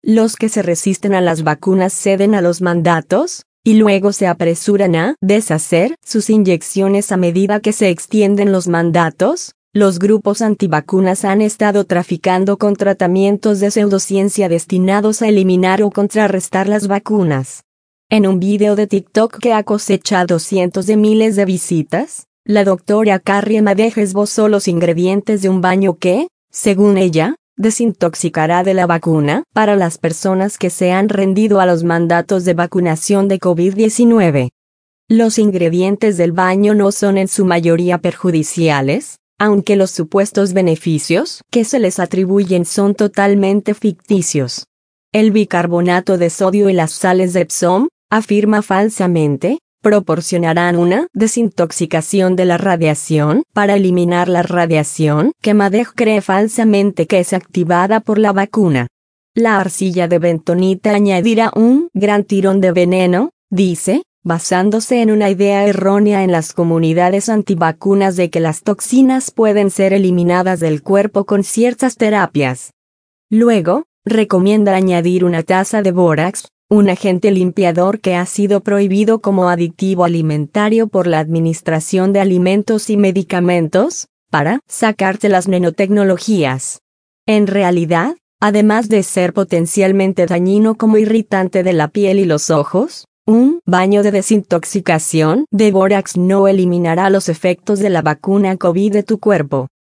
Los que se resisten a las vacunas ceden a los mandatos, y luego se apresuran a deshacer sus inyecciones a medida que se extienden los mandatos. Los grupos antivacunas han estado traficando con tratamientos de pseudociencia destinados a eliminar o contrarrestar las vacunas. En un video de TikTok que ha cosechado cientos de miles de visitas, la doctora Carrie Madej esbozó los ingredientes de un baño que, según ella, desintoxicará de la vacuna para las personas que se han rendido a los mandatos de vacunación de COVID-19. Los ingredientes del baño no son en su mayoría perjudiciales, aunque los supuestos beneficios que se les atribuyen son totalmente ficticios. El bicarbonato de sodio y las sales de Epsom, afirma falsamente, proporcionarán una desintoxicación de la radiación para eliminar la radiación que Madej cree falsamente que es activada por la vacuna. La arcilla de bentonita añadirá un gran tirón de veneno, dice, basándose en una idea errónea en las comunidades antivacunas de que las toxinas pueden ser eliminadas del cuerpo con ciertas terapias. Luego, recomienda añadir una taza de bórax, un agente limpiador que ha sido prohibido como aditivo alimentario por la Administración de Alimentos y Medicamentos, para sacarte las nanotecnologías. En realidad, además de ser potencialmente dañino como irritante de la piel y los ojos, un baño de desintoxicación de bórax no eliminará los efectos de la vacuna COVID de tu cuerpo.